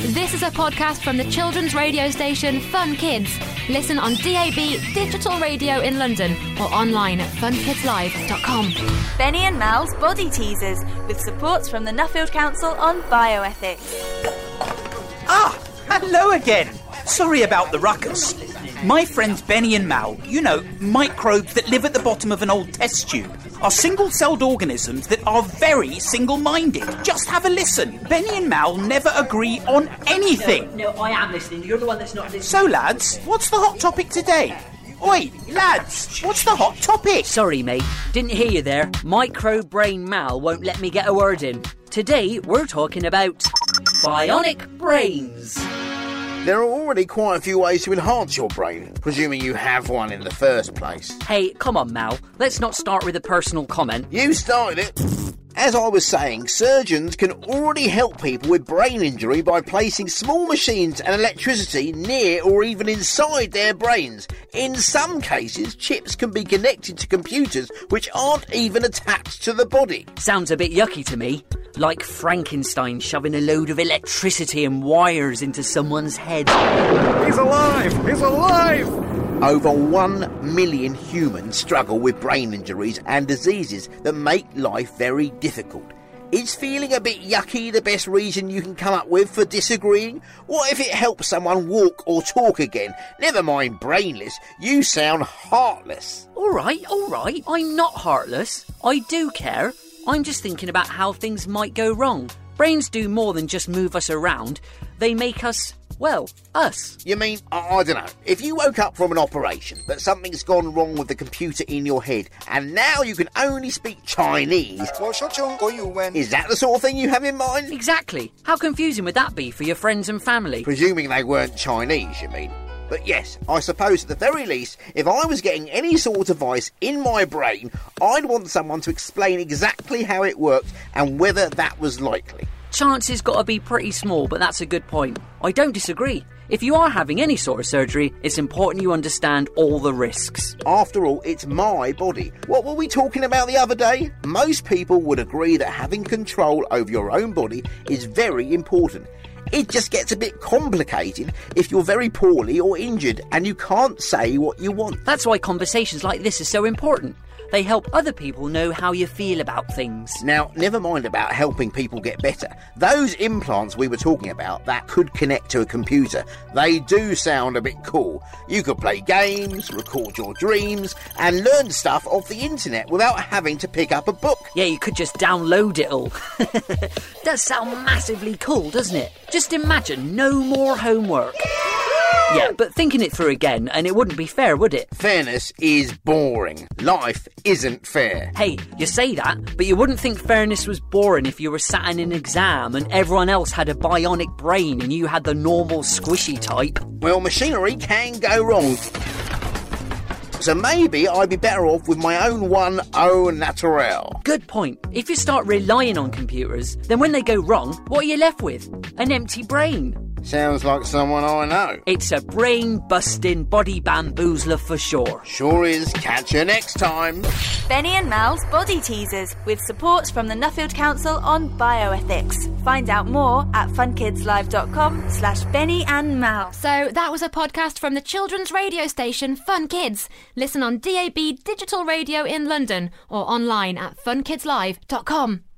This is a podcast from the children's radio station Fun Kids. Listen on DAB Digital Radio in London or online at funkidslive.com. Benny and Mal's Body Teasers, with supports from the Nuffield Council on bioethics. Ah, hello again. Sorry about the ruckus. My friends Benny and Mal, you know, microbes that live at the bottom of an old test tube, are single-celled organisms that are very single-minded. Just have a listen. Benny and Mal never agree on anything. No, I am listening. You're the one that's not listening. So, lads, what's the hot topic today? Oi, lads, what's the hot topic? Sorry, mate. Didn't hear you there. Micro-brain Mal won't let me get a word in. Today, we're talking about bionic brains. There are already quite a few ways to enhance your brain, presuming you have one in the first place. Hey, come on, Mal. Let's not start with a personal comment. You started it. As I was saying, surgeons can already help people with brain injury by placing small machines and electricity near or even inside their brains. In some cases, chips can be connected to computers which aren't even attached to the body. Sounds a bit yucky to me. Like Frankenstein shoving a load of electricity and wires into someone's head. He's alive! He's alive! Over 1 million humans struggle with brain injuries and diseases that make life very difficult. Is feeling a bit yucky the best reason you can come up with for disagreeing? What if it helps someone walk or talk again? Never mind brainless, you sound heartless. All right. I'm not heartless. I do care. I'm just thinking about how things might go wrong. Brains do more than just move us around. They make us, well, us. You mean, I don't know, if you woke up from an operation, but something's gone wrong with the computer in your head, and now you can only speak Chinese, is that the sort of thing you have in mind? Exactly. How confusing would that be for your friends and family? Presuming they weren't Chinese, you mean? But yes, I suppose at the very least, if I was getting any sort of voice in my brain, I'd want someone to explain exactly how it worked and whether that was likely. Chances got to be pretty small, but that's a good point. I don't disagree. If you are having any sort of surgery, it's important you understand all the risks. After all, it's my body. What were we talking about the other day? Most people would agree that having control over your own body is very important. It just gets a bit complicated if you're very poorly or injured and you can't say what you want. That's why conversations like this are so important. They help other people know how you feel about things. Now, never mind about helping people get better. Those implants we were talking about that could connect to a computer, they do sound a bit cool. You could play games, record your dreams, and learn stuff off the internet without having to pick up a book. Yeah, you could just download it all. Does sound massively cool, doesn't it? Just imagine no more homework. Yeah, but thinking it through again, and it wouldn't be fair, would it? Fairness is boring. Life isn't fair. Hey, you say that, but you wouldn't think fairness was boring if you were sat in an exam and everyone else had a bionic brain and you had the normal squishy type. Well, machinery can go wrong. So maybe I'd be better off with my own one au naturel. Good point. If you start relying on computers, then when they go wrong, what are you left with? An empty brain. Sounds like someone I know. It's a brain-busting body bamboozler for sure. Sure is. Catch you next time. Benny and Mal's Body Teasers, with supports from the Nuffield Council on bioethics. Find out more at funkidslive.com/Benny and Mal. So that was a podcast from the children's radio station Fun Kids. Listen on DAB Digital Radio in London or online at funkidslive.com.